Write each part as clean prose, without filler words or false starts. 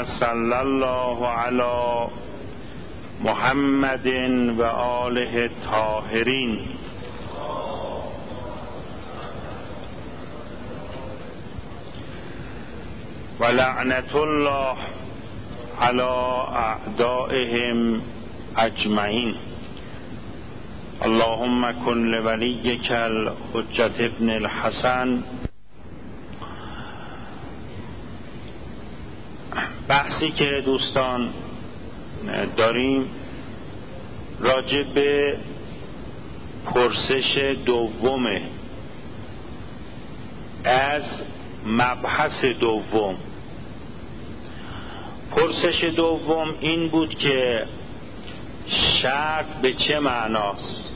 صلی الله علی محمد و آله الطاهرین. و لعنت الله علی اعدائهم اجمعین. اللهم کن لولیک الحجة ابن الحسن. بحثی که دوستان داریم راجع به پرسش دومه از مبحث دوم. پرسش دوم این بود که شرط به چه معناست؟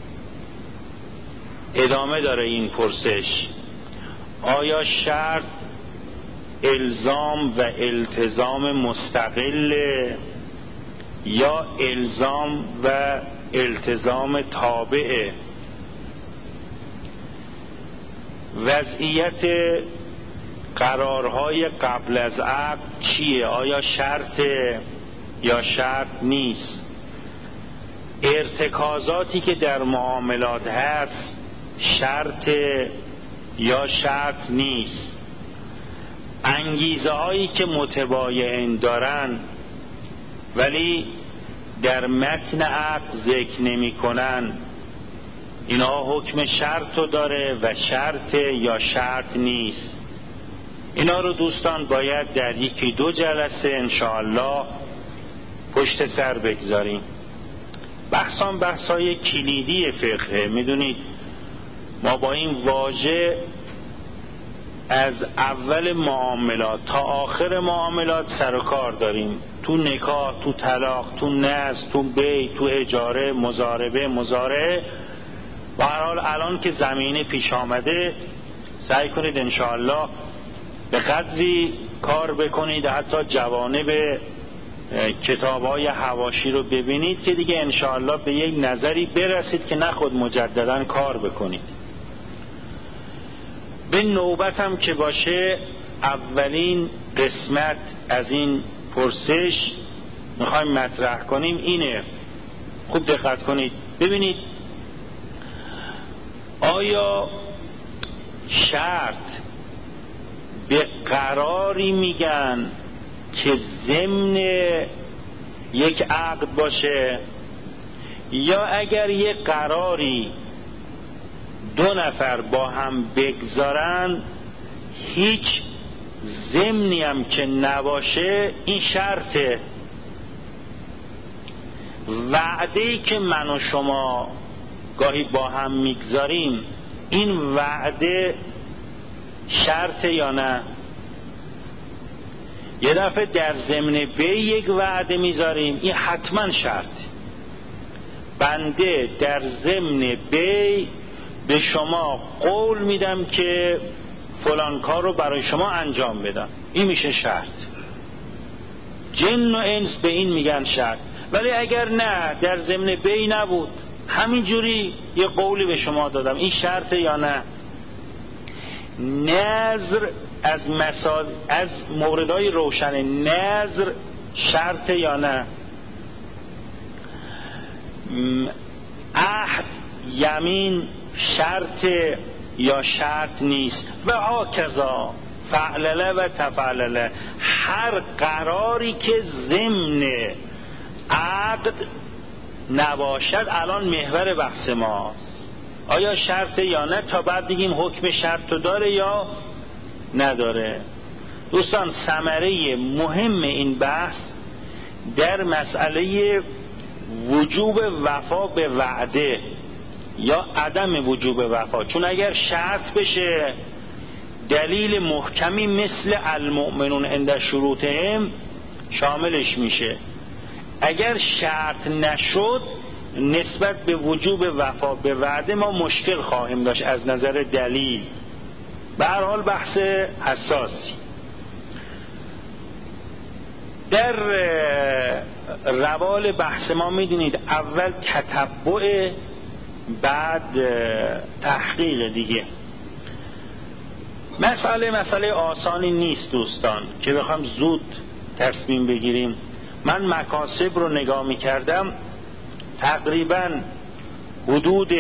ادامه داره این پرسش. آیا شرط الزام و التزام مستقل یا الزام و التزام تابعه؟ وضعیت قرارهای قبل از عقد چیه؟ آیا شرطه یا شرط نیست؟ ارتکازاتی که در معاملات هست شرطه یا شرط نیست؟ انگیزه هایی که متباین دارن ولی در متن عقد ذکر نمی کنن، اینا حکم شرط رو داره و شرط یا شرط نیست؟ اینا رو دوستان باید در یکی دو جلسه انشاءالله پشت سر بگذاریم. بحثای کلیدی فقه. میدونید ما با این واژه از اول معاملات تا آخر معاملات سر و کار داریم. تو نکاح، تو طلاق، تو نذر، تو بیع، تو اجاره، مضاربه، مضارعه. و هر حال الان که زمینه پیش آمده سعی کنید انشاءالله به قدری کار بکنید حتی جوانب کتاب‌های حواشی رو ببینید که دیگه انشاءالله به یک نظری برسید که نخود مجددا کار بکنید. به نوبت هم که باشه اولین قسمت از این پرسش میخوایم مطرح کنیم اینه. خوب دقت کنید ببینید آیا شرط به قراری میگن که ضمن یک عقد باشه، یا اگر یک قراری دو نفر با هم بگذارن هیچ ضمنی هم که نباشه این شرطه؟ وعده‌ای که من و شما گاهی با هم میگذاریم این وعده شرطه یا نه؟ یه دفعه در ضمن بیع یک وعده میذاریم این حتما شرط. بنده در ضمن بیع به شما قول میدم که فلان کار رو برای شما انجام بدم، این میشه شرط. جن و انس به این میگن شرط. ولی اگر نه در ضمن بیع نبود همینجوری یه قولی به شما دادم، این شرطه یا نه؟ نذر از موردهای روشن نذر شرط یا نه؟ عهد یمین شرط یا شرط نیست؟ و هاکذا فعلله و تفعلله. هر قراری که ضمن عقد نباشد الان محور بحث ماست. آیا شرط یا نه؟ تا بعد بگیم حکم شرط داره یا نداره. دوستان ثمره مهم این بحث در مسئله وجوب وفا به وعده یا عدم وجوب وفا. چون اگر شرط بشه دلیل محکمی مثل المؤمنون عند شروطهم شاملش میشه. اگر شرط نشد نسبت به وجوب وفا به وعده ما مشکل خواهیم داشت از نظر دلیل. به هر حال بحث حساسی. در روال بحث ما میدونید اول تتبع بعد تحقیق دیگه. مسئله آسانی نیست دوستان که بخوام زود تصمیم بگیریم. من مکاسب رو نگاه میکردم، تقریبا حدود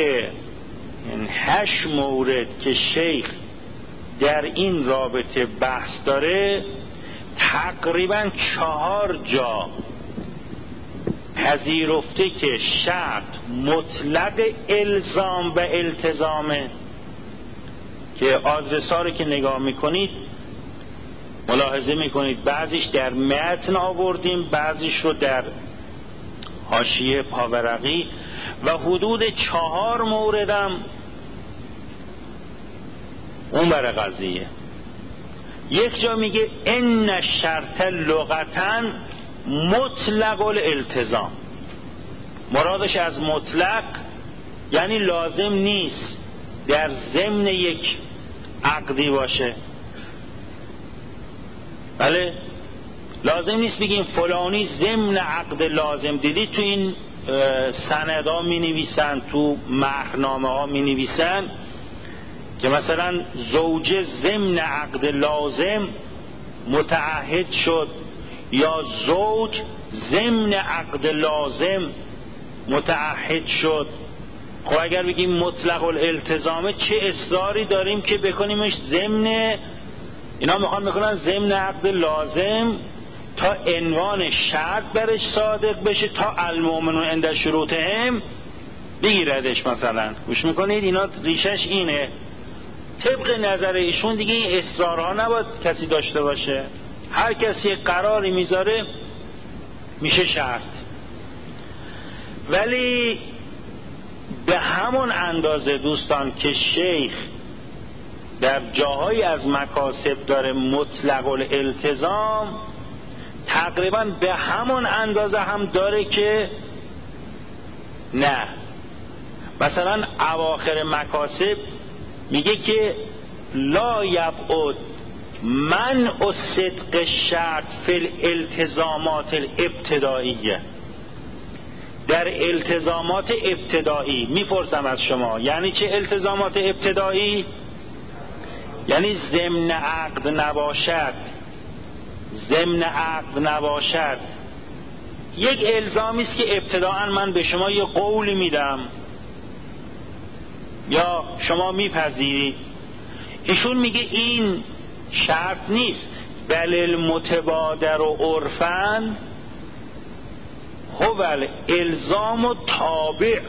8 مورد که شیخ در این رابطه بحث داره، تقریبا 4 جا پذیرفته که شرط مطلق الزام و التزامه، که آدرس‌ها رو که نگاه میکنید ملاحظه میکنید بعضیش در متن آوردیم، بعضیش رو در حاشیه پاورقی، و حدود 4 موردم اون بر قضیه. یک جا میگه ان شرط لغتاً مطلق الالتزام، مرادش از مطلق یعنی لازم نیست در ضمن یک عقدی باشه. بله، لازم نیست بگیم فلانی ضمن عقد لازم. دیدید تو این سندها می نویسن، تو مهرنامه ها می نویسن که مثلا زوجه ضمن عقد لازم متعهد شد، یا زوج ضمن عقد لازم متعهد شد. خب اگر بگیم مطلق الالتزامه، چه اصراری داریم که بکنیمش ضمن؟ اینا میخوان بکنن ضمن عقد لازم تا عنوان شرط برش صادق بشه، تا المؤمنون عند شروطهم بگیردش. مثلا گوش میکنید، اینا ریشش اینه. طبق نظر ایشون دیگه این اصرارها نباید کسی داشته باشه، هر کسی قراری میذاره میشه شرط. ولی به همون اندازه دوستان که شیخ در جاهایی از مکاسب داره مطلق الالتزام، تقریبا به همون اندازه هم داره که نه. مثلا اواخر مکاسب میگه که لا یبعد منع صدق شرط فی الالتزامات الابتدائیه. در التزامات ابتدایی میپرسم از شما، یعنی چه التزامات ابتدایی؟ یعنی ضمن عقد نباشد. ضمن عقد نباشد یک الزامی است که ابتداءً من به شما یه قولی میدم یا شما میپذیرید. ایشون میگه این شرط نیست، بل المتبادر و عرفاً هو الالزام و تابع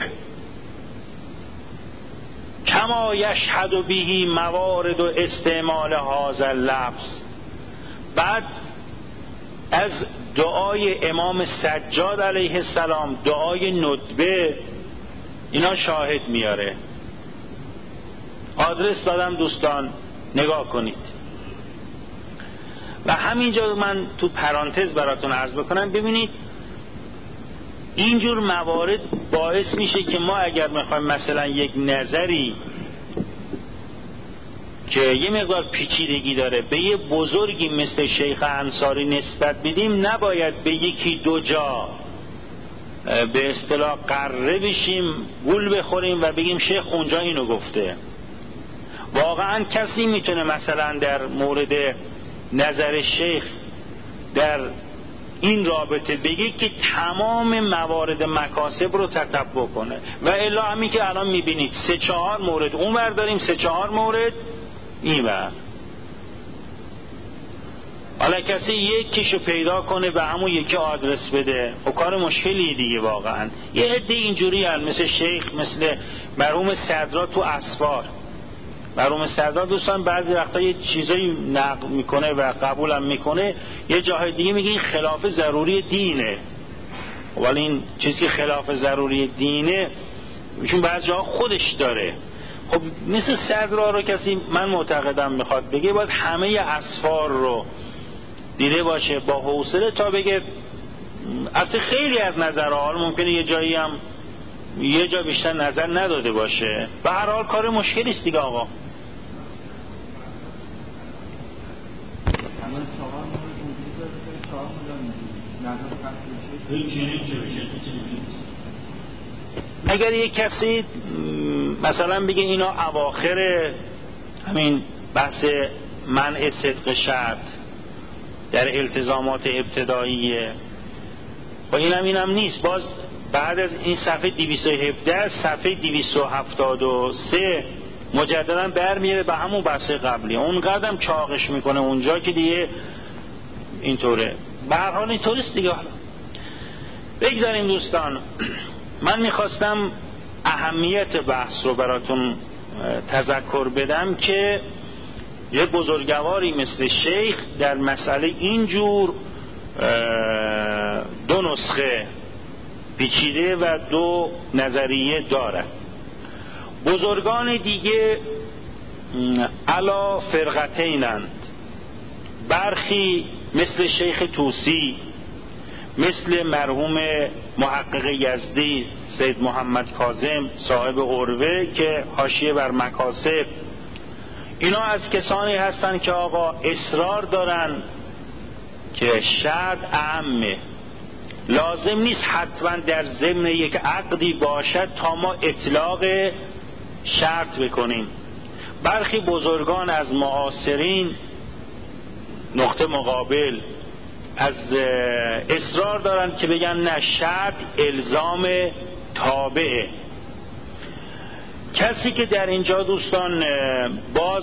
کما یشهد به موارد و استعمال هذا اللفظ. بعد از دعای امام سجاد علیه السلام، دعای ندبه، اینا شاهد میاره. آدرس دادم دوستان، نگاه کنید. و همینجا من تو پرانتز براتون عرض بکنم، ببینید اینجور موارد باعث میشه که ما اگر میخوایم مثلا یک نظری که یه مقدار پیچیدگی داره به یه بزرگی مثل شیخ انصاری نسبت بدیم، نباید به یکی دو جا به اصطلاح قره بشیم، گول بخوریم و بگیم شیخ اونجا اینو گفته. واقعا کسی میتونه مثلا در مورد نظر شیخ در این رابطه بگی که تمام موارد مکاسب رو تتبع کنه، و الا همین که الان میبینید 3-4 مورد اون ور داریم، 3-4 مورد این ور. حالا کسی یکیشو پیدا کنه و همون یکی آدرس بده، خب کار مشکلیه دیگه. واقعا یه عده اینجوری هن، مثل شیخ، مثل مرحوم صدرا تو اسفار. مرحوم صدرا دوستان بعضی وقتا یه چیزایی نقل میکنه و قبولم میکنه، یه جاهای دیگه میگه این خلاف ضروری دینه. ولی این چیزی که خلاف ضروری دینه چون بعضی جاها خودش داره. خب مثل صدرا رو کسی من معتقدم میخواد بگه باید همه اسفار رو دیده باشه با حوصله تا بگه. البته خیلی از نظرها ممکنه یه جایی هم یه جا بیشتر نظر نداده باشه، به هر حال کار مشکلی است دیگه. آقا اگر یک کسی مثلا بگه اینا اواخر همین بحث منع صدق شرط، در التزامات ابتداییه. و اینم نیست. باز بعد از این صفحه 217 صفحه 273 مجددا برمیره به همون بحث قبلی، اون قدم چاقش میکنه اونجا که دیگه اینطوره. به هر حال اینطوریست دیگه. حالا بگذاریم دوستان، من میخواستم اهمیت بحث رو براتون تذکر بدم که یه بزرگواری مثل شیخ در مسئله اینجور دو نسخه پیچیده و دو نظریه داره. بزرگان دیگه علا فرقتینند، برخی مثل شیخ طوسی، مثل مرحوم محقق یزدی سید محمد کاظم صاحب عروه که حاشیه بر مکاسب، اینا از کسانی هستن که آقا اصرار دارن که شرط اعمه، لازم نیست حتما در ضمن یک عقدی باشد تا ما اطلاق شرط بکنیم. برخی بزرگان از معاصرین نقطه مقابل از اصرار دارن که بگن نه، شرط الزام تابعه. کسی که در اینجا دوستان باز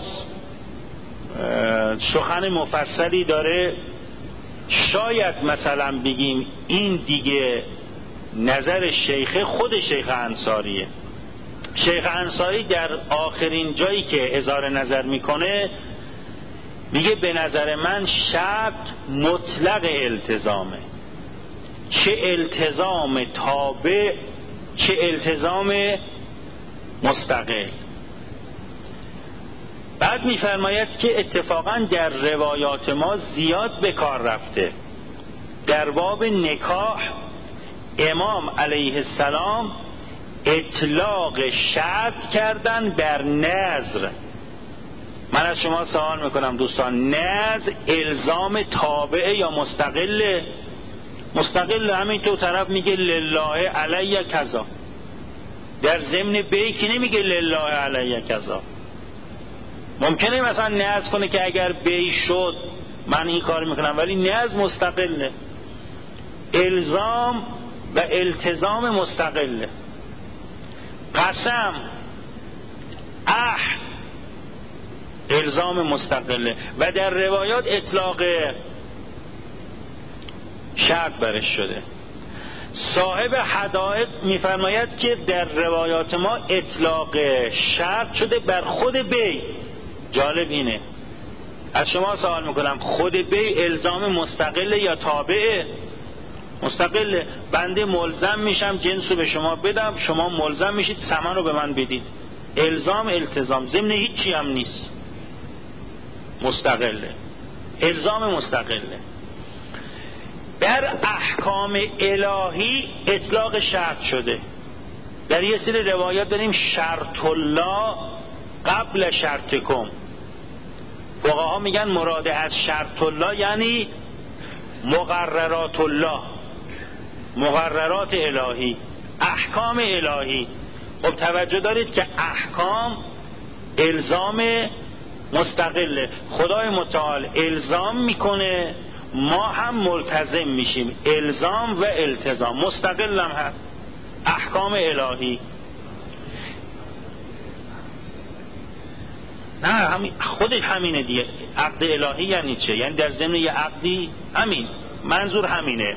سخن مفصلی داره، شاید مثلا بگیم این دیگه نظر شیخ، خود شیخ انصاریه. شیخ انصاری در آخرین جایی که اظهار نظر میکنه میگه به نظر من شرط مطلق التزامه، چه التزام تابع چه التزام مستقل. بعد میفرماید که اتفاقا در روایات ما زیاد به کار رفته. در باب نکاح امام علیه السلام اطلاق شرط کردن بر نذر. من از شما سوال میکنم دوستان، نذر الزام تابعه یا مستقله؟ مستقله. همین تو طرف میگه لله علی کذا، در ضمن بی که نمیگه لله علی کذا. ممکنه مثلا نذر کنه که اگر بی شد من این کار میکنم، ولی نذر مستقله، الزام و التزام مستقله. قسم، عهد، الزام مستقله. و در روایات اطلاق شرط برش شده. صاحب حدائق میفرماید که در روایات ما اطلاق شرط شده بر خود بی. جالب اینه، از شما سوال میکنم، خود بی الزام مستقله یا تابعه؟ مستقله. بنده ملزم میشم جنسو به شما بدم، شما ملزم میشید ثمن رو به من بدید. الزام التزام، ضمن هیچی هم نیست، مستقله، الزام مستقله. در احکام الهی اطلاق شرط شده. در یه سری روایات داریم شرط الله قبل شرطکم. فقها میگن مراد از شرط الله یعنی مقررات الله، مقررات الهی، احکام الهی. خب توجه دارید که احکام الزام مستقله. خدای متعال الزام میکنه، ما هم ملتزم میشیم. الزام و التزام مستقل هم هست، احکام الهی. نه همین خودش همینه دیگه. عقد الهی یعنی چه؟ یعنی در ضمن یه عقدی همین، منظور همینه.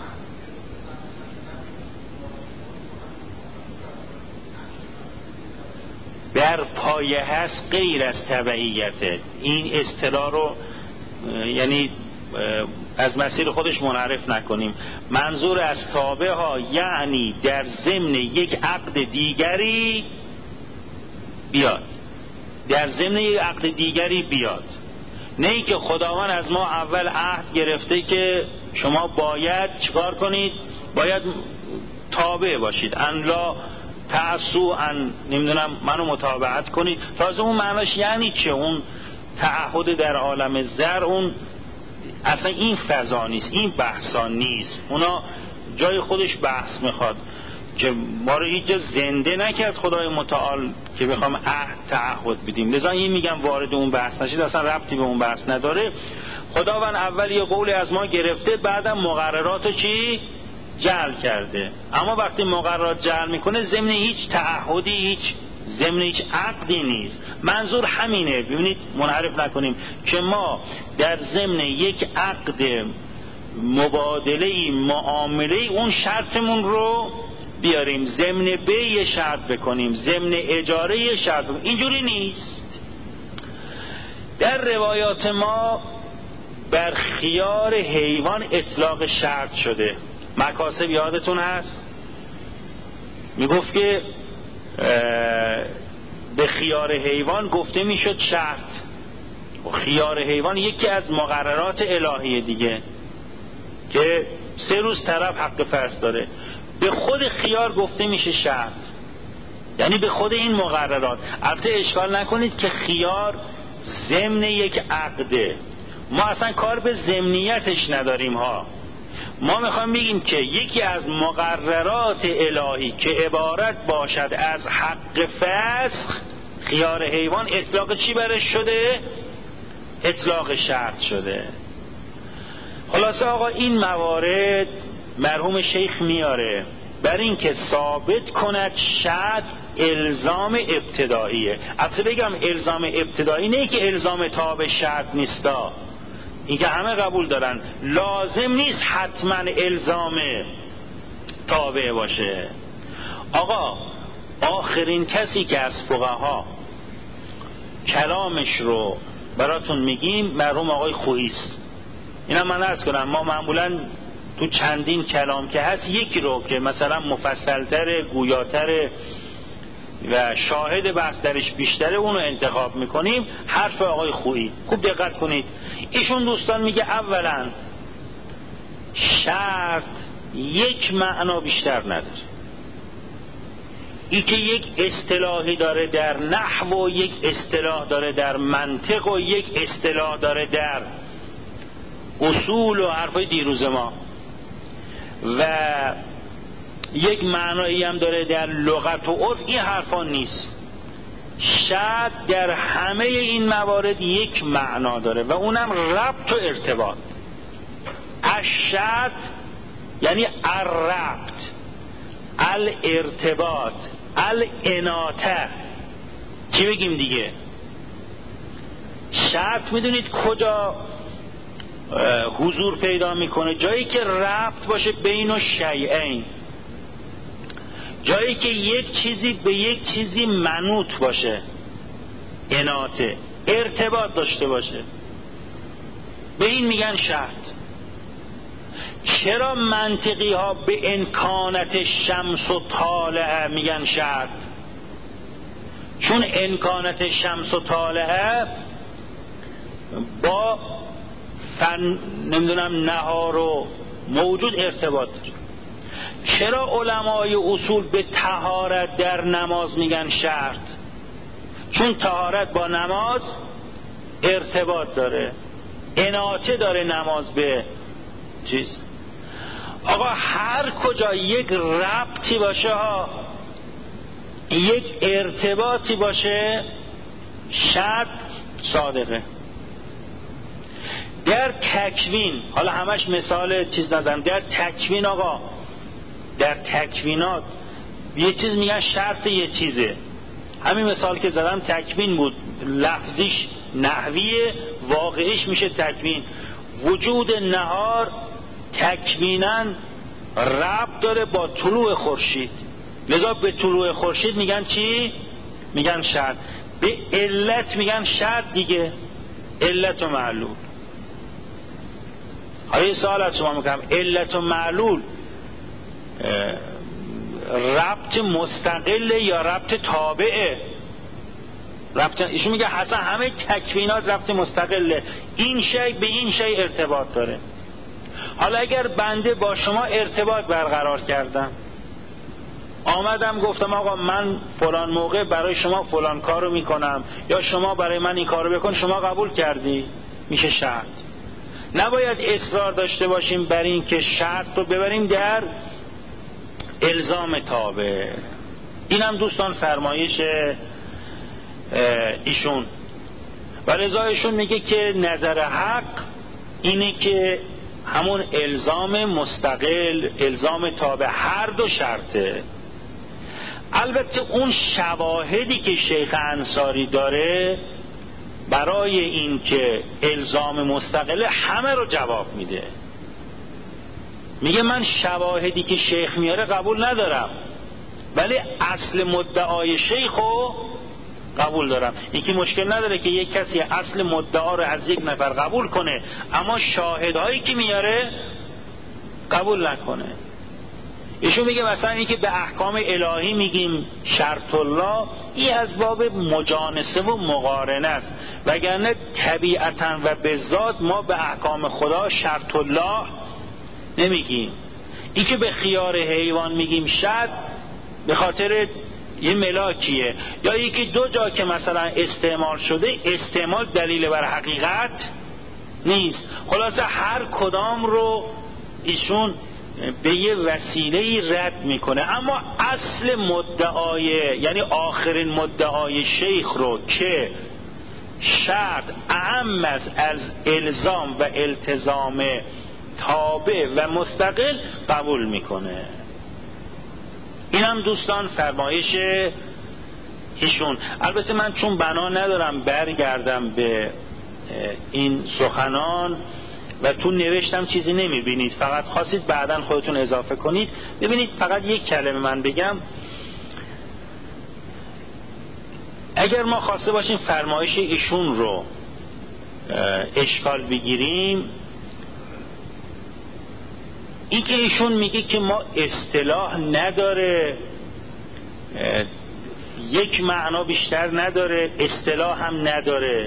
در پایه هست غیر از تبعیته. این اصطلاح رو یعنی از مسیر خودش منحرف نکنیم. منظور از تابع ها یعنی در ضمن یک عقد دیگری بیاد، در ضمن یک عقد دیگری بیاد. نه ای که خداوند از ما اول عهد گرفته که شما باید چیکار کنید؟ باید تابع باشید، ان لا تعصوا، ان نمیدونم منو متابعت کنید. تازه اون معناش یعنی چه؟ اون تعهد در عالم زر، اون اصلا این فضا نیست، این بحثا نیست. اونا جای خودش بحث میخواد که ما رو هیچ جا زنده نکرد خدای متعال که بخوام عهد تعهد بدیم. لذا این میگم وارد اون بحث نشید، اصلا ربطی به اون بحث نداره. خداوند اول یه قولی از ما گرفته، بعدم مقرراتو چی؟ جعل کرده. اما وقتی مقررات جعل میکنه ضمن هیچ تعهدی، ضمن هیچ عقدی نیست. منظور همینه، ببینید منحرف نکنیم که ما در ضمن یک عقد مبادله معامله اون شرطمون رو بیاریم، ضمن بیع شرط بکنیم، ضمن اجاره شرط بکنیم. اینجوری نیست. در روایات ما بر خیار حیوان اطلاق شرط شده. مکاسب یادتون هست میگفت که به خیار حیوان گفته میشد شرط. خیار حیوان یکی از مقررات الهیه دیگه که 3 روز طرف حق فصل داره. به خود خیار گفته میشه شرط، یعنی به خود این مقررات. البته اشکال نکنید که خیار ضمن یک عقده، ما اصلا کار به ضمنیتش نداریم ها. ما میخوام بگیم که یکی از مقررات الهی که عبارت باشد از حق فسخ، خیار حیوان اطلاق چی برش شده؟ اطلاق شرط شده. خلاصه آقا این موارد مرحوم شیخ میاره بر این که ثابت کند شرط الزام ابتداییه. البته بگم الزام ابتدایی نه که الزام تابع شرط نیستا، این که همه قبول دارن، لازم نیست حتما الزام تابع باشه. آقا آخرین کسی که از فقها کلامش رو براتون میگیم مرحوم آقای خویی است. اینا من عرض کنم ما معمولا تو چندین کلام که هست یکی رو که مثلا مفصلتر، گویاتر و شاهد بحث درش بیشتره اونو انتخاب میکنیم. حرف آقای خویی خوب دقت کنید. ایشون دوستان میگه اولا شرط یک معنا بیشتر نداره. این که یک اصطلاحی داره در نحو و یک اصطلاح داره در منطق و یک اصطلاح داره در اصول و حرفای دیروز ما و یک معنایی هم داره در لغت و عرف، این حرفا نیست. شرط در همه این موارد یک معنا داره و اونم ربط و ارتباط. الشرط یعنی الربط، الارتباط، الاناته. چی بگیم دیگه؟ شرط میدونید کجا حضور پیدا میکنه؟ جایی که ربط باشه بین الشیئین، جایی که یک چیزی به یک چیزی منوط باشه، اناته، ارتباط داشته باشه، به این میگن شرط. چرا منطقی ها به امکانت شمس و طالعه میگن شرط؟ چون امکانت شمس و طالعه با نمیدونم نهار و موجود ارتباط داره. چرا علمای اصول به طهارت در نماز میگن شرط؟ چون طهارت با نماز ارتباط داره، اناته داره نماز به چیز. آقا هر کجا یک ربطی باشه ها، یک ارتباطی باشه، شرط صادقه. در تکوین، حالا همش مثال چیز نزدم، در تکوین آقا، در تکوینات یه چیز میگن شرط یه چیزه. همین مثال که زدم تکوین بود، لفظیش نحویه، واقعیش میشه تکوین. وجود نهار تکویناً ربط داره با طلوع خورشید، لذا به طلوع خورشید میگن چی؟ میگن شرط. به علت میگن شرط دیگه، علت و معلول. حالا یه سوال از شما میکنم، علت و معلول ربط مستقله یا ربط تابعه؟ ایشون میگه اصلا همه تکوینات ربط مستقله، این شی به این شی ارتباط داره. حالا اگر بنده با شما ارتباط برقرار کردم، آمدم گفتم آقا من فلان موقع برای شما فلان کارو میکنم یا شما برای من این کارو بکن، شما قبول کردی، میشه شرط. نباید اصرار داشته باشیم بر این که شرط رو ببریم در الزام تابع. اینم دوستان فرمایش ایشون و رضا ایشون میگه که نظر حق اینه که همون الزام مستقل، الزام تابع، هر دو شرطه. البته اون شواهدی که شیخ انصاری داره برای این که الزام مستقل همه رو جواب میده. میگه من شواهدی که شیخ میاره قبول ندارم، ولی اصل مدعای شیخ رو قبول دارم. یکی مشکل نداره که یک کسی اصل مدعا رو از یک نفر قبول کنه اما شاهدهایی که میاره قبول نکنه. ایشون میگه مثلا اینکه به احکام الهی میگیم شرط الله، این از باب مجانسه و مقارنه است، وگرنه طبیعتا و به ذات ما به احکام خدا شرط الله نمیگیم. این که به خیار حیوان میگیم شرط به خاطر یه ملاکیه، یا یکی دو جا که مثلا استعمال شده، استعمال دلیل بر حقیقت نیست. خلاصه هر کدام رو ایشون به یه وسیله رد میکنه، اما اصل مدعای، یعنی آخرین مدعای شیخ رو که شرط اعم از الزام و التزام تابع و مستقل قبول میکنه. این هم دوستان فرمایش ایشون. البته من چون بنا ندارم برگردم به این سخنان و تو نوشتم چیزی نمیبینید، فقط خواستید بعداً خودتون اضافه کنید. ببینید فقط یک کلمه من بگم. اگر ما خواسته باشیم فرمایش ایشون رو اشکال بگیریم، این که ایشون میگه که ما اصطلاح نداره، یک معنا بیشتر نداره، اصطلاح هم نداره،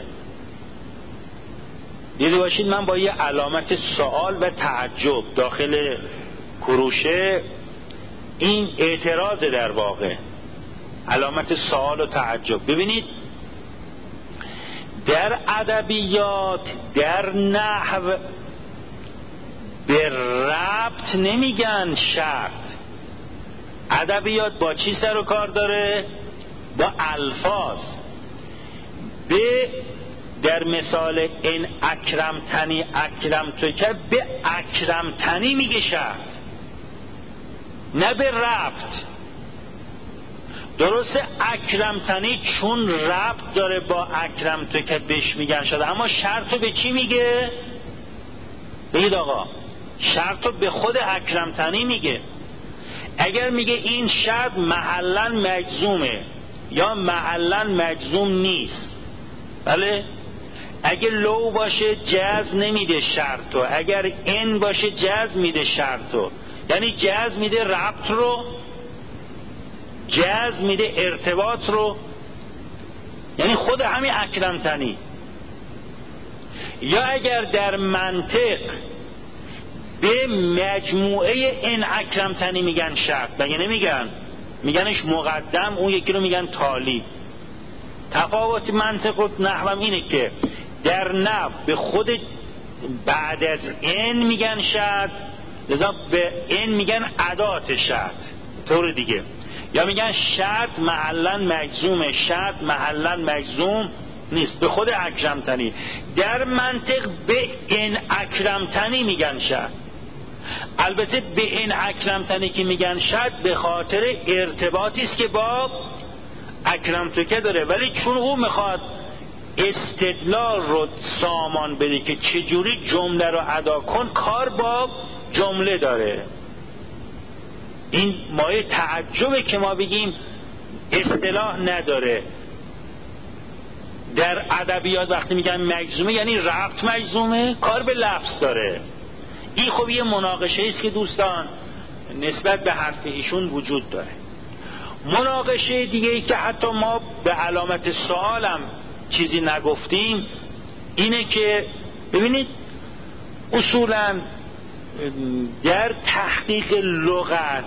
دیده باشید من با یه علامت سوال و تعجب داخل کروشه، این اعتراض در واقع، علامت سوال و تعجب. ببینید در ادبیات، در نحو به ربط نمیگن شرط. ادبیات با چی سر و کار داره؟ با الفاظ. به در مثال این اکرمتنی اکرمتو که به اکرمتنی میگه شرط، نه به ربط. درسته اکرمتنی چون ربط داره با اکرمتو که بهش میگن شده، اما شرطو به چی میگه؟ بگید آقا، شرطو به خود اکرمتنی میگه. اگر میگه این شرط محلاً مجزومه یا محلاً مجزوم نیست، بله، اگر لو باشه جزم نمیده شرطو، اگر ان باشه جزم میده شرطو، یعنی جزم میده ربط رو، جزم میده ارتباط رو، یعنی خود همین اکرمتنی. یا اگر در منطق به مجموعه این اکرمتنی میگن شرط، مگه نمیگن؟ میگنش مقدم، اون یکی رو میگن تالی. تفاوت منطق و نحو اینه که در نحو به خود بعد از این میگن شرط، لذا به این میگن ادات شرط. طور دیگه یا میگن شرط محلاً مجزومه، شرط محلاً مجزوم نیست، به خود اکرمتنی. در منطق به این اکرمتنی میگن شرط. البته به این اکرمتنی که میگن شرط به خاطر ارتباطی است که با اکرمتوکه داره، ولی چون او میخواد استدلال رو سامان بده که چجوری جمله رو ادا کن، کار با جمله داره. این مایه تعجبه که ما بگیم اصطلاح نداره. در ادبیات وقتی میگن مجزومه یعنی ربط مجزومه، کار به لفظ داره. این خب یه مناقشه است که دوستان نسبت به حرف ایشون وجود داره. مناقشه دیگه ای که حتی ما به علامت سوالم چیزی نگفتیم اینه که ببینید اصولا در تحقیق لغت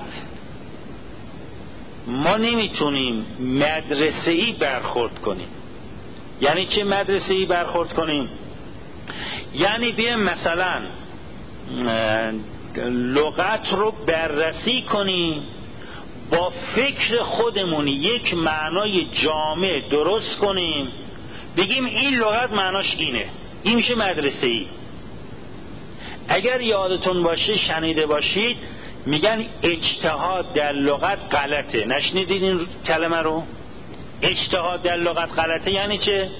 ما نمیتونیم مدرسه‌ای برخورد کنیم. یعنی چه مدرسه‌ای برخورد کنیم؟ یعنی بیایم مثلا لغت رو بررسی کنیم، با فکر خودمون یک معنای جامع درست کنیم، بگیم این لغت معناش اینه، این میشه مدرسه‌ای. اگر یادتون باشه شنیده باشید میگن اجتهاد در لغت غلطه. نشنیدید این کلمه رو؟ اجتهاد در لغت غلطه یعنی چه؟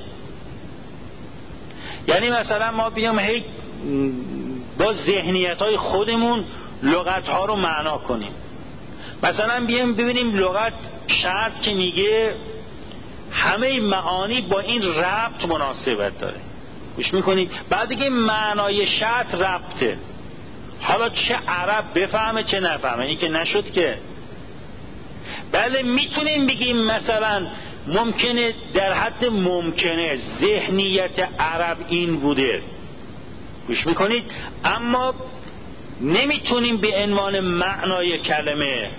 یعنی مثلا ما بیام هی با ذهنیت‌های خودمون لغت‌ها رو معنا کنیم. مثلا بیام ببینیم لغت شرط که میگه همه معانی با این ربط مناسبت داره. گوش میکنید؟ بعد دیگه معنای شرط ربطه. حالا چه عرب بفهمه چه نفهمه، این که نشد که. بله میتونیم بگیم مثلا ممکنه، در حد ممکنه ذهنیت عرب این بوده. گوش میکنید؟ اما نمیتونیم به عنوان معنای کلمه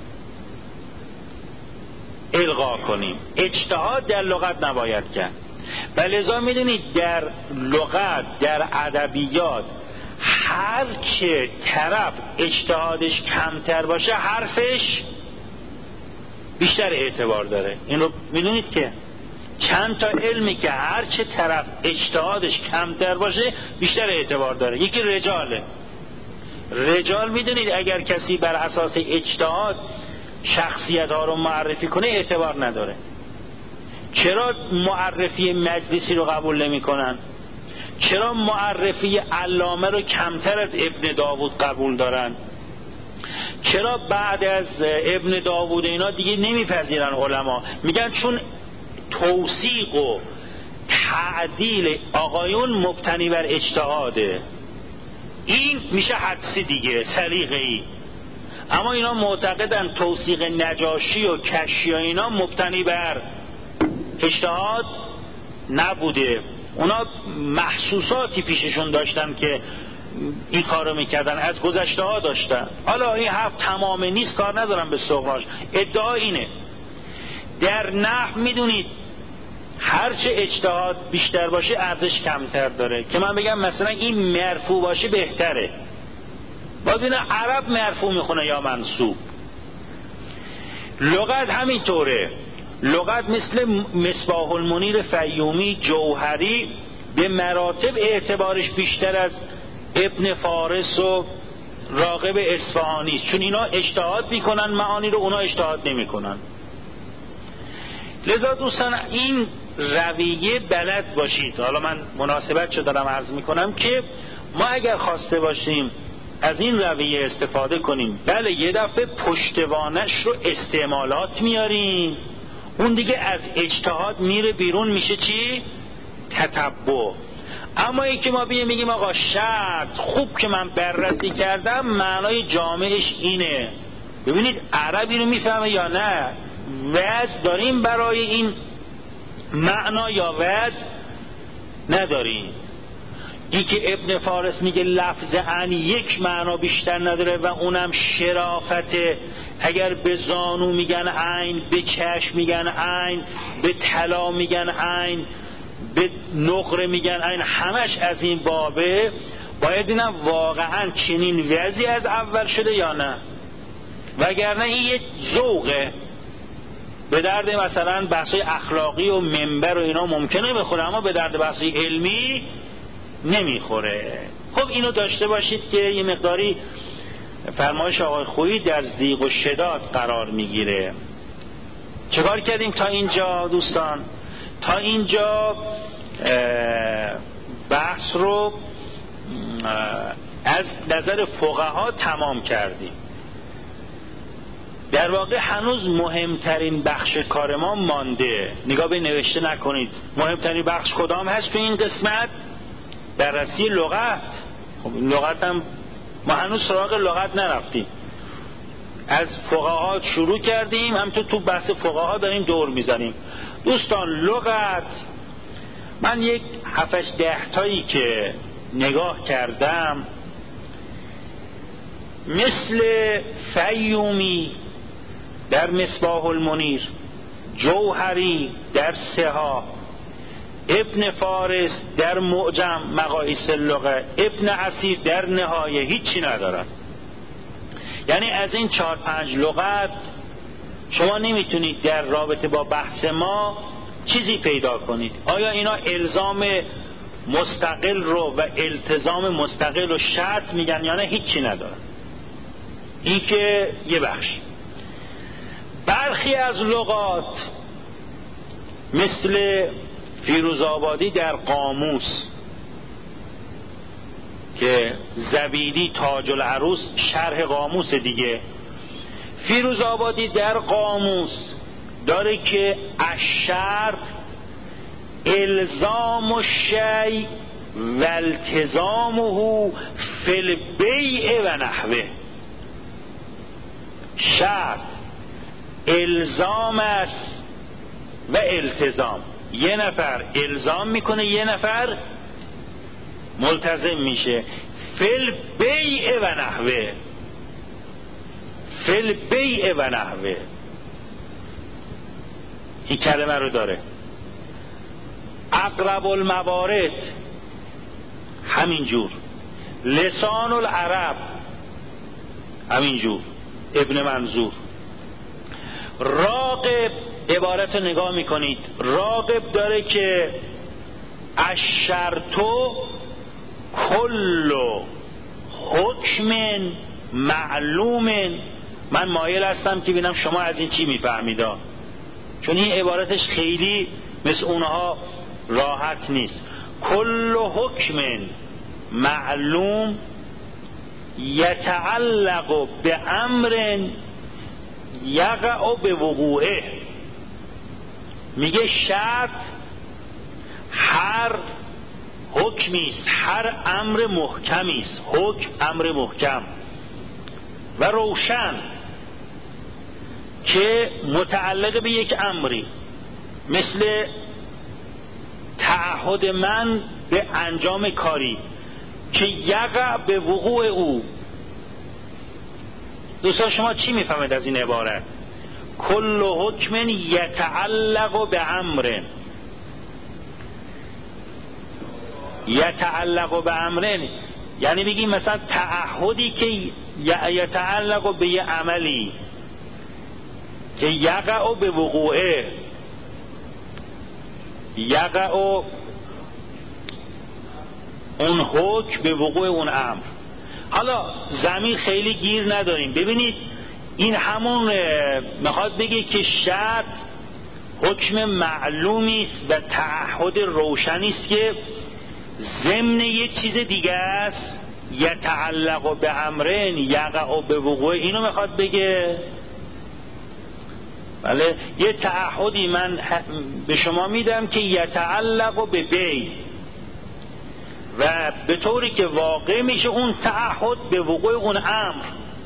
الغا کنیم. اجتهاد در لغت نباید کرد. لذا میدونید در لغت، در ادبیات، هر چه طرف اجتهادش کمتر باشه حرفش بیشتر اعتبار داره. این رو میدونید که چند تا علمی که هر چه طرف اجتهادش کمتر باشه بیشتر اعتبار داره. یکی رجاله. رجال میدونید اگر کسی بر اساس اجتهاد شخصیت ها رو معرفی کنه اعتبار نداره. چرا معرفی مجلسی رو قبول نمی کنن؟ چرا معرفی علامه رو کمتر از ابن داوود قبول دارن؟ چرا بعد از ابن داوود اینا دیگه نمیپذیرن علما؟ میگن چون توثیق و تعدیل آقایون مبتنی بر اجتهاده. این میشه حدسی دیگه، سلیقه‌ای. اما اینا معتقدن توثیق نجاشی و کشی و اینا مبتنی بر اجتهاد نبوده. اونا محسوساتی پیششون داشتن که این کارو میکردن، از گذشته ها داشتن. حالا این حرف تمام نیست، کار ندارم به سوقاش. ادعا اینه. در نحو میدونید هرچه اجتهاد بیشتر باشه ارزش کمتر داره. که من بگم مثلا این مرفوع باشه بهتره، باید ببینم عرب مرفوع میخونه یا منصوب. لغت همینطوره. لغت مثل مصباح المنیر فیومی، جوهری به مراتب اعتبارش بیشتر از ابن فارس و راغب اصفهانی است، چون اینا اجتهاد میکنن معانی رو، اونا اجتهاد نمیکنن. لذا دوستان این رویه بلد باشید. حالا من مناسبت شو دارم عرض میکنم که ما اگر خواسته باشیم از این رویه استفاده کنیم، بله یه دفعه پشتوانش رو استعمالات میاریم، اون دیگه از اجتهاد میره بیرون، میشه چی؟ تتبع. اما این که ما بگیم آقا شرط خوب که من بررسی کردم معنای جامعش اینه، ببینید عربی رو میفهمه یا نه، وزن داریم برای این معنا یا وزن نداریم. این که ابن فارس میگه لفظ ان یک معنا بیشتر نداره و اونم شرافته. اگر به زانو میگن عین، به چشم میگن عین، به طلا میگن عین، به نقره میگن عین، همش از این بابه. باید ببینم واقعا چنین وضعی از اول شده یا نه، وگرنه این یک ذوقه. به درد مثلا بحثای اخلاقی و منبر و اینا ممکنه بخوره، اما به درد بحثای علمی نمیخوره. خب اینو داشته باشید که یه مقداری فرمایش آقای خویی در ضیق و شداد قرار میگیره. چکار کردیم تا اینجا دوستان؟ تا اینجا بحث رو از نظر فقها تمام کردیم. در واقع هنوز مهمترین بخش کار ما مانده. نگاه به نوشته نکنید. مهمترین بخش کدام هست تو این قسمت؟ بررسی لغت. خب لغت هم ما هنوز سراغ لغت نرفتیم. از فقها شروع کردیم، همینطور تو بحث فقها داریم دور میزنیم. دوستان لغت، من یک 7-10 تایی که نگاه کردم، مثل فیومی در مصباح المنیر، جوهری در سها، ابن فارس در معجم مقاییس اللغه، ابن عسیر در نهایه، هیچی ندارن. یعنی از این 4-5 لغت شما نمیتونید در رابطه با بحث ما چیزی پیدا کنید. آیا اینا الزام مستقل رو و التزام مستقل و شرط میگن یا نه هیچی ندارن. این که یه بخش. برخی از لغات مثل فیروزآبادی در قاموس که زبیدی تاج العروس شرح قاموس دیگه، فیروزآبادی در قاموس داره که الشرط الزام الشیء و التزامه فی البیع و نحوه. شرط الزام است و التزام، یه نفر الزام میکنه یه نفر ملتزم میشه. فی البیع و نحوه، فی البیع و نحوه، این کلمه رو داره. اقرب الموارد همینجور، لسان العرب همینجور، ابن منظور. راغب عبارت رو نگاه میکنید، راغب داره که الشرطو کل حکم معلوم. من مایل هستم که ببینم شما از این چی میفهمید، چون این عبارتش خیلی مثل اونها راحت نیست. کل حکم معلوم یتعلق به امر یقع به وقوعه. میگه شرط هر حکمی است، هر امر محکمی است، حکم امر محکم و روشن که متعلق به یک امری، مثل تعهد من به انجام کاری که یقع به وقوع او. دوستان شما چی میفهمید از این عبارت؟ کل حکم یتعلق به امر، یتعلق به امر یعنی بگیم مثلا تعهدی که یتعلق به یه عملی که یقع به وقوعه، یقع اون حکم به وقوع اون امر. حالا زمین خیلی گیر نداریم. ببینید این همون میخواد بگه که شرط حکم معلومی است و تعهد روشنی است که ضمن یک چیز دیگه است، یتعلق به امرن یقع به وقوع. اینو میخواد بگه. بله، یه تعهدی من به شما میدم که یتعلق به بی و به طوری که واقع میشه اون تعهد به وقوع اون امر.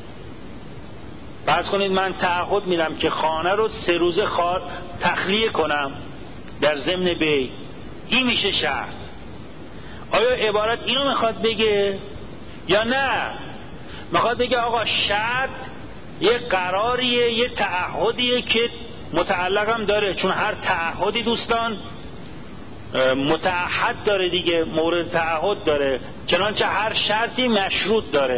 فرض کنید من تعهد میدم که خانه رو 3 روز تخلیه کنم در ضمن بی، این میشه شرط. آیا عبارت اینو میخواد بگه یا نه میخواد بگه آقا شرط یه قراریه، یه تعهدیه که متعلقم داره، چون هر تعهدی دوستان متعهد داره دیگه، مورد تعهد داره، چنانچه هر شرطی مشروط داره.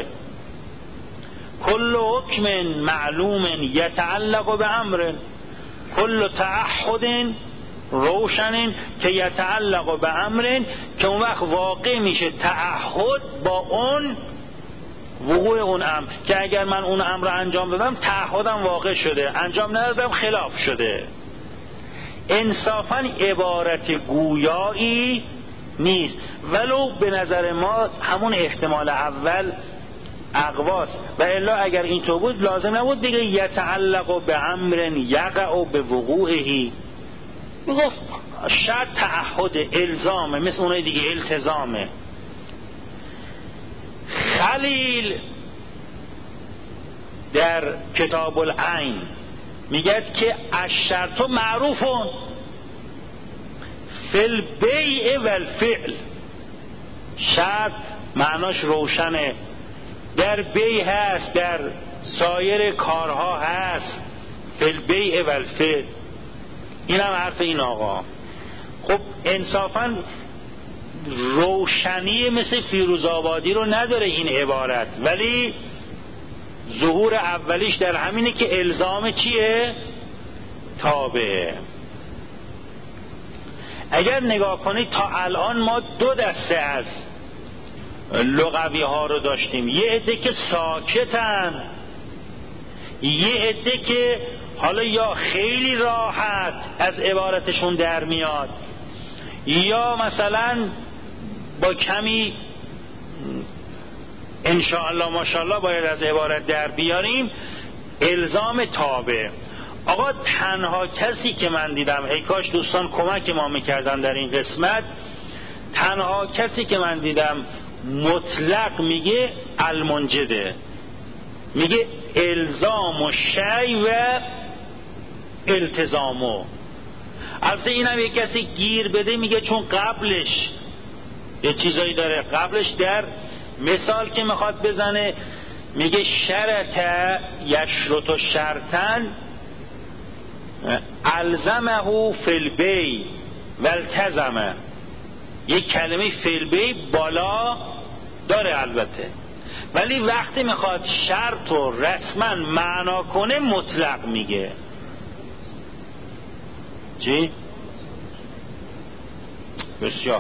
کل حکم معلوم یتعلق به امر، کل تعهد روشن که یتعلق به امر، که اون وقت واقع میشه تعهد با اون وقوع اون امر، که اگر من اون امر رو انجام دادم تعهدم واقع شده، انجام ندادم خلاف شده. انصافا عبارت گویایی نیست، ولو به نظر ما همون احتمال اول اقواست، و الا اگر اینطور بود لازم نبود بگه یتعلق به امر یقع به وقوعه. میگفت شرط تعهد، الزامه، مثل اونای دیگه التزامه. خلیل در کتاب العین میگه که الشرط معروفون فی البیع و الفعل. شرط معناش روشنه، در بیع هست، در سایر کارها هست، فی البیع و الفعل. این هم حرف این آقا. خب انصافا روشنی مثل فیروزآبادی رو نداره این عبارت، ولی ظهور اولیش در همینه که الزام چیه؟ تابعه. اگر نگاه کنید تا الان ما دو دسته از لغوی ها رو داشتیم، یه عده که ساکتن، یه عده که حالا یا خیلی راحت از عبارتشون در میاد یا مثلا با کمی انشاءالله ماشاءالله باید از عبارت در بیاریم. الزام تابع. آقا تنها کسی که من دیدم، ای کاش دوستان کمک ما میکردن در این قسمت، تنها کسی که من دیدم مطلق میگه المنجده، میگه الزام و شی و التزامو. البته اینم یک کسی گیر بده میگه چون قبلش یه چیزایی داره، قبلش در مثال که میخواد بزنه میگه شرط یشرط شرطن الزمه فی البی و التزمه. یک کلمه فی البی بالا داره البته، ولی وقتی میخواد شرط و رسما معنا کنه مطلق میگه. چی؟ بسیار.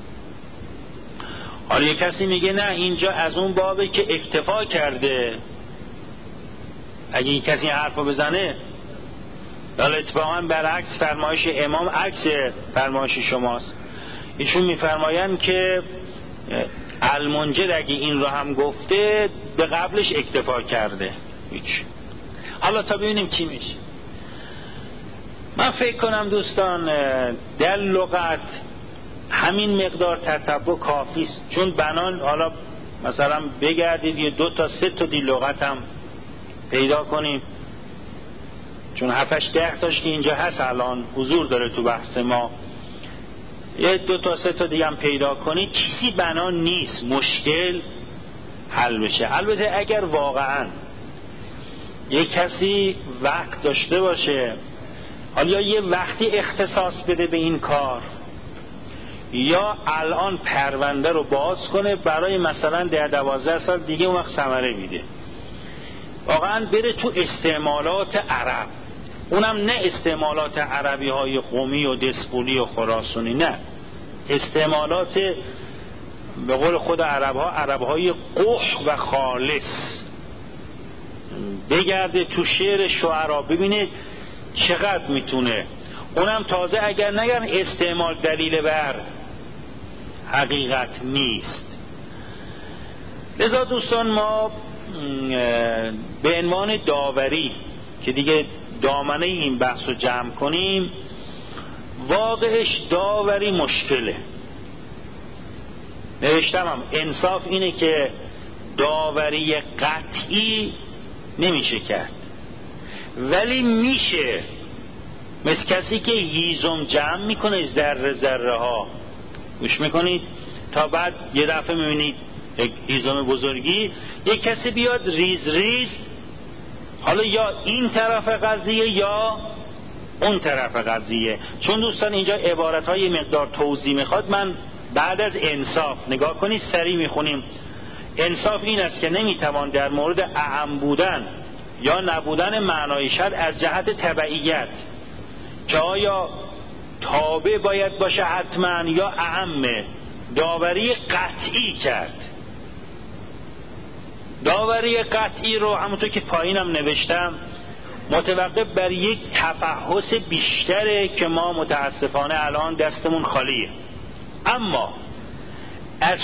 حالا یک کسی میگه نه اینجا از اون بابه که اکتفا کرده. اگه این کسی این حرفو بزنه، حالا اتفاقا برعکس فرمایش امام عکس فرمایش شماست. ایشون میفرمایند که المنجد اگه این رو هم گفته به قبلش اکتفا کرده. هیچ. حالا تا ببینیم چی میشه. من فکر کنم دوستان در لغت همین مقدار تتبع کافی است، چون بنان حالا مثلا بگردید یه 2 تا 3 تا دی لغت هم پیدا کنیم، چون 7-8 تاش که اینجا هست الان حضور داره تو بحث ما، یه 2 تا 3 تا دیگه هم پیدا کنید، چیزی بنان نیست مشکل حل بشه. البته اگر واقعا یک کسی وقت داشته باشه، حالا یه وقتی اختصاص بده به این کار، یا الان پرونده رو باز کنه برای مثلا 10-12 سال دیگه اون وقت ثمره میده، واقعا بره تو استعمالات عرب، اونم نه استعمالات عربی های قومی و دسپولی و خراسانی، نه استعمالات به قول خود عرب های قح و خالص. بگرده تو شعر شعرا ببینید چقدر میتونه، اونم تازه اگر نگن استعمال دلیل بر حقیقت نیست. لذا دوستان ما به عنوان داوری که دیگه دامنه این بحث رو جمع کنیم، واقعش داوری مشکله. نوشتم هم انصاف اینه که داوری قطعی نمیشه کرد، ولی میشه، مثل کسی که هیزم جمع میکنه ذره ذره ها، گوش میکنید تا بعد یه دفعه میبینید یک هیزم بزرگی، یک کسی بیاد ریز ریز، حالا یا این طرف قضیه یا اون طرف قضیه. چون دوستان اینجا عبارت های مقدار توضیح میخواد، من بعد از انصاف نگاه کنید سریع میخونیم. انصاف این است که نمیتوان در مورد اعم بودن یا نبودن معنای شرع از جهت تبعیت که آیا تابع باید باشه حتما یا اعمه داوری قطعی کرد. داوری قطعی رو همونطور که پایینم نوشتم متوقف بر یک تفحص بیشتره که ما متاسفانه الان دستمون خالیه. اما از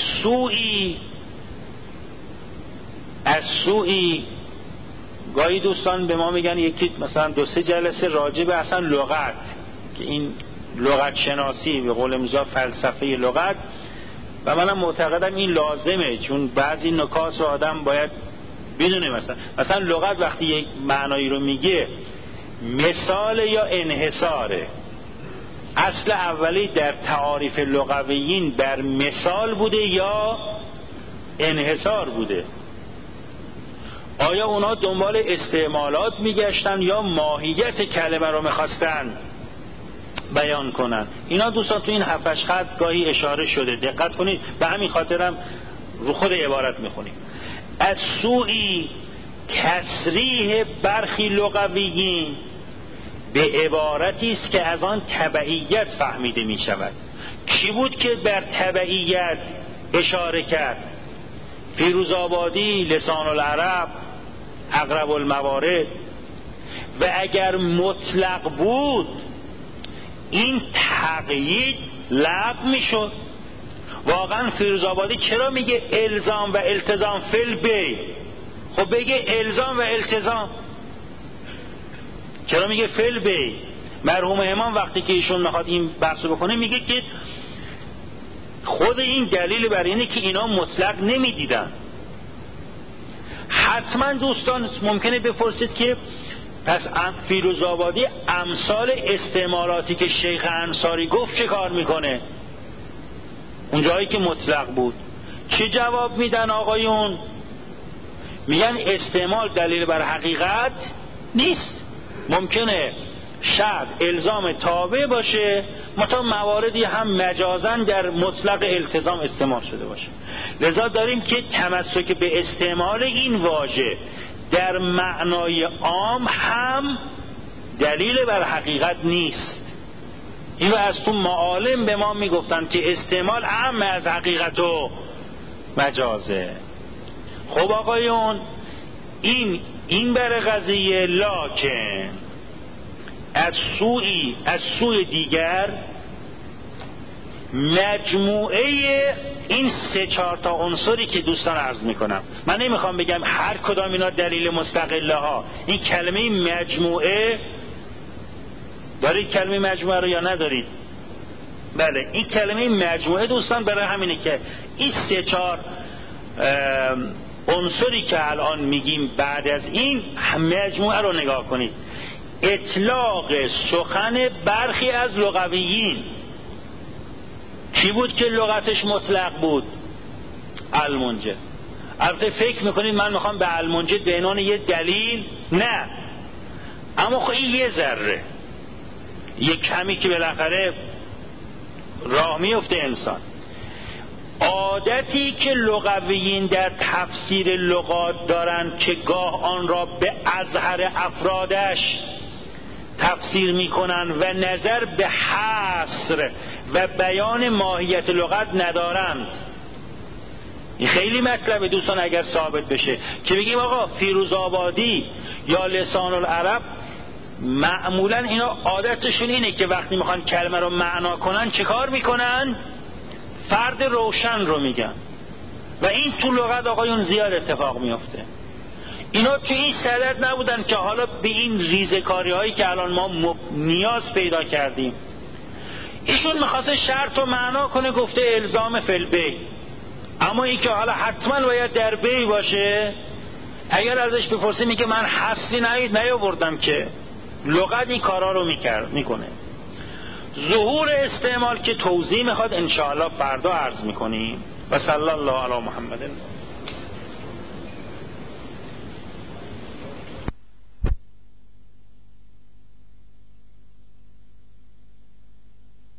سوئی گاهی دوستان به ما میگن یکی مثلا 2-3 جلسه راجع به اصلا لغت، که این لغت شناسی به قول امروزا فلسفه لغت، و منم معتقدم این لازمه، چون بعضی نکات رو آدم باید بدونه. مثلا لغت وقتی یک معنایی رو میگه مثال یا انحصاره، اصل اولی در تعاریف لغویین بر مثال بوده یا انحصار بوده. آیا اونا دنبال استعمالات میگشتن یا ماهیت کلمه رو میخواستن بیان کنن؟ اینا دوستان تو این 7-8 خط گاهی اشاره شده، دقت کنید. به همین خاطرم رو خود عبارت میخونیم. از سوئی تصریح برخی لغویین به عبارتی است که از آن تبعیت فهمیده می شود. کی بود که بر تبعیت اشاره کرد؟ فیروزآبادی، لسان العرب، اقرب الموارد. و اگر مطلق بود این تقیید لغو میشد. واقعا فیروزآبادی چرا میگه الزام و التزام فی البیع؟ خب بگه الزام و التزام، چرا میگه فی البیع؟ مرحوم امام وقتی که ایشون میخواد این بحثو بکنه میگه که خود این دلیل بر اینه که اینا مطلق نمیدیدن. حتما دوستان ممکنه بپرسید که پس فیروزآبادی امثال استعمالاتی که شیخ انصاری گفت چه کار میکنه؟ اون جایی که مطلق بود چه جواب میدن آقایون؟ میگن استعمال دلیل بر حقیقت نیست. ممکنه شرط الزام تابع باشه، متا مواردی هم مجازاً در مطلق التزام استعمال شده باشه. لذا داریم که تمسک به استعمال این واژه در معنای عام هم دلیل بر حقیقت نیست. این از تو معالم به ما میگفتن که استعمال اهم از حقیقت و مجازه. خب آقایون این بر قضیه، لکن از سوی دیگر مجموعه این 3-4 تا عنصری که دوستان عرض میکنم، من نمیخوام بگم هر کدام اینا دلیل مستقله ها، این کلمه مجموعه، دارید کلمه مجموعه رو یا ندارید؟ بله، این کلمه مجموعه دوستان برای همینه که این 3-4 عنصری که الان میگیم بعد از این مجموعه رو نگاه کنید. اطلاق سخن برخی از لغویین. کی بود که لغتش مطلق بود؟ المنجد. البته فکر میکنید من میخوام به المنجد به عنوان یه دلیل، نه، اما خب این یه ذره، یه کمی که بالاخره راه میفته انسان. عادتی که لغویین در تفسیر لغات دارن که گاه آن را به اظهر افرادش تفسیر میکنن و نظر به حصر و بیان ماهیت لغت ندارند. این خیلی مطلبه دوستان اگر ثابت بشه که بگیم آقا فیروزآبادی یا لسان العرب معمولا اینا عادتشون اینه که وقتی میخوان کلمه رو معنا کنن چه کار میکنن؟ فرد روشن رو میگن و این تو لغت آقایون زیاد اتفاق میفته. اینا تو این صدد نبودن که حالا به این ریزکاری هایی که الان ما نیاز پیدا کردیم. ایشون میخواسته شرط رو معنا کنه، گفته الزام فی البیع، اما این که حالا حتما باید در بیع باشه، اگر ازش بپرسی میگه من حصری نیاوردم که لغت این کارا رو میکنه. ظهور استعمال که توضیح میخواد انشاءالله فردا عرض میکنیم. و صلی الله علی محمد.